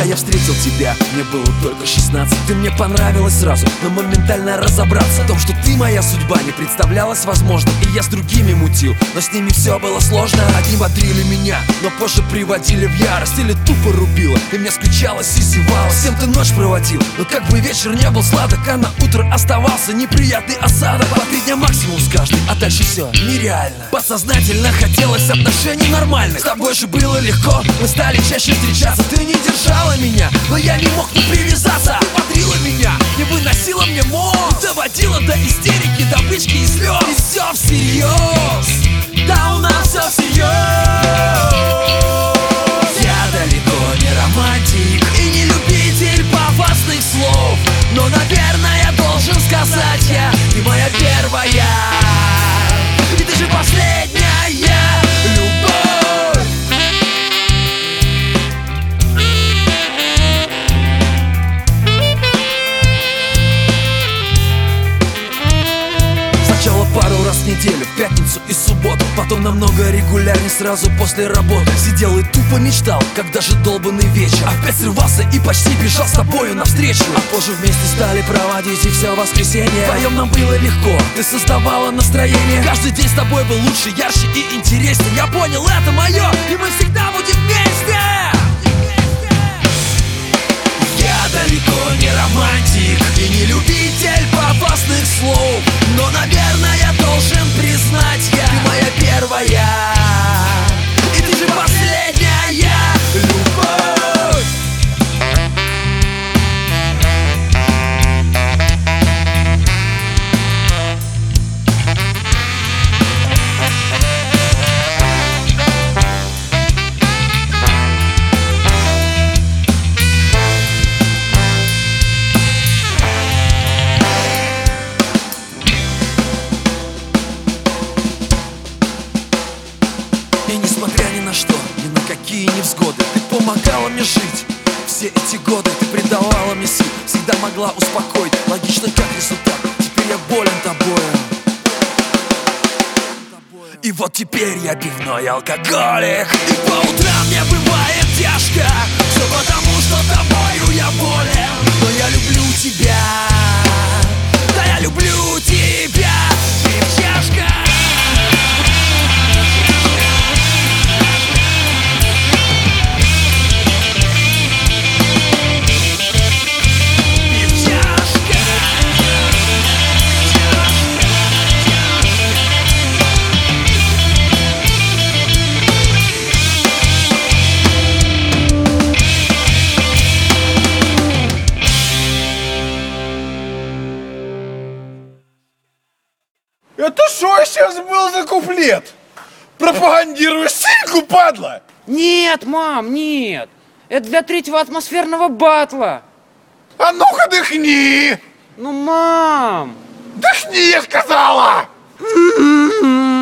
я встретил тебя, мне было только 16. Ты мне понравилась сразу, но моментально разобраться в том, что ты моя судьба, не представлялось возможным. И я с другими мутил, но с ними все было сложно. Одни бодрили меня, но позже приводили в ярость или тупо рубило, и мне скучалось и зевалось. С кем ты ночь проводил, но как бы вечер не был сладок, а на утро оставался неприятный осадок. По 3 дня максимум с каждой, а дальше все нереально. Подсознательно хотелось отношений нормальных. С тобой же было легко, мы стали чаще встречаться. Ты не держала меня, но я не мог не привязаться. Ты бодрила меня, не выносила мне мозг, доводила до истерики, до брички и слез. И все всерьез, да у нас все всерьез. Я далеко не романтик и не любитель пафосных слов, но, наверное, должен сказать я: ты моя первая, и ты же последняя любовь. Сначала пару раз в неделю, в пятницу и субботу, потом намного регулярней сразу после работы. Сидел и тупо мечтал, когда же долбанный вечер, опять срывался и почти бежал с тобою навстречу. А позже вместе стали проводить и все воскресенье. Вдвоем нам было легко, ты создавала настроение. Каждый день с тобой был лучше, ярче и интереснее. Я понял, это мое, и мы всегда будем вместе. Я далеко не романтик и не любитель пафосных слов, но, наверное, должен признать я: ты моя первая, и ты же последняя любовь. И несмотря ни на что, ни на какие невзгоды, ты помогала мне жить. Все эти годы ты придавала мне сил, всегда могла успокоить, логично как результат. Теперь я болен тобою. И вот теперь я пивной алкоголик, и по утрам мне бывает тяжко. Все потому, что тобою я болен. Но я люблю тебя, да я люблю тебя, девчашка. Это что сейчас был за куплет? Пропагандируешь стельку, падла? Нет, мам, нет. Это для 3-го атмосферного батла. А ну-ка дыхни! Ну, мам! Дыхни, я сказала!